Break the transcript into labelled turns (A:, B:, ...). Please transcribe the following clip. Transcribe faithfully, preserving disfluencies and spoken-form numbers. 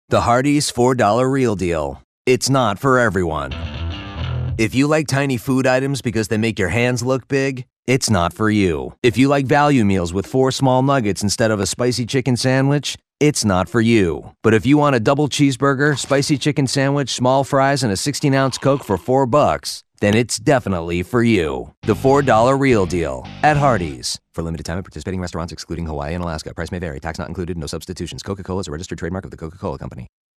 A: The Hardee's four dollar Real Deal. It's not for everyone. If you like tiny food items because they make your hands look big, it's not for you. If you like value meals with four small nuggets instead of a spicy chicken sandwich, it's not for you. But if you want a double cheeseburger, spicy chicken sandwich, small fries, and a sixteen ounce Coke for four bucks, then it's definitely for you. The four dollar Real Deal at Hardee's. For limited time at participating restaurants excluding Hawaii and Alaska. Price may vary. Tax not included. No substitutions. Coca-Cola is a registered trademark of the Coca-Cola Company.